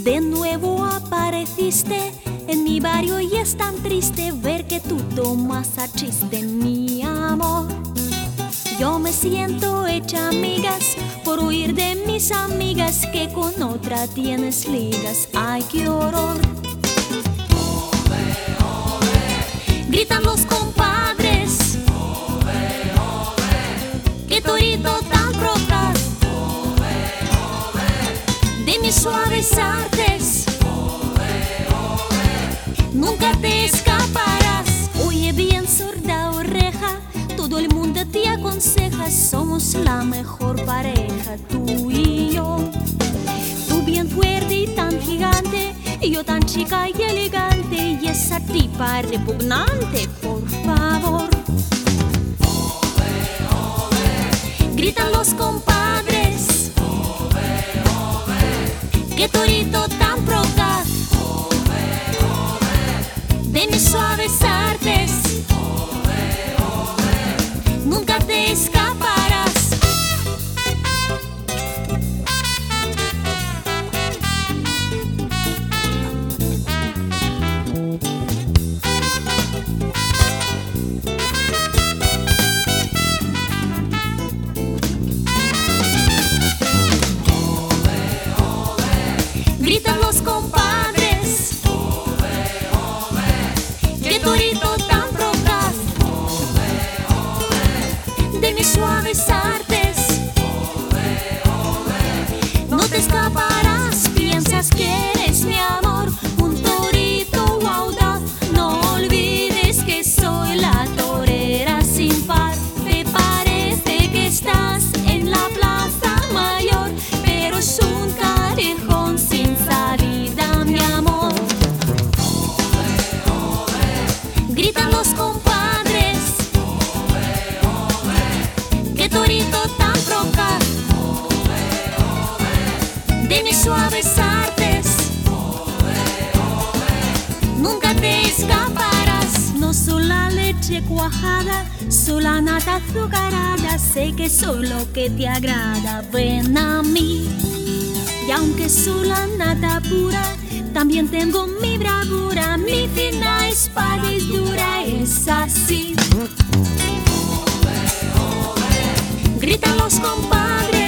De nuevo apareciste en mi barrio y es tan triste ver que tú tomas a chiste mi amor. Yo me siento hecha amigas por huir de mis amigas que con otra tienes ligas. Ay, qué horror. Gritan los compadres, qué torito tan procaz de mis suaves artes, nunca te escaparás. Oye bien, sorda oreja, todo el mundo te aconseja, somos la mejor pareja, tú y yo. Tú bien fuerte y tan gigante, y yo tan chica y elegante, y esa tipa repugnante, por favor. Gritan los compadres, qué torito tan procaz de mis suaves artes, nunca te escaparás. Gritan los compadres, qué torito tan procaz de mis suaves artes, no te escaparás. Piensas que eres mi amor, un torito audaz, no olvides que soy la torera sin par. Te parece que estás en la plaza mayor, pero es un callejón sin salida, mi amor. Gritan los compadres, qué torito tan procaz de mis suaves artes, nunca te escaparás. No soy la leche cuajada, soy la nata azucarada, sé que soy lo que te agrada, ven a mí. Y aunque soy la nata pura, también tengo mi bravura, mi fina espada es dura, es así. Gritan los compadres,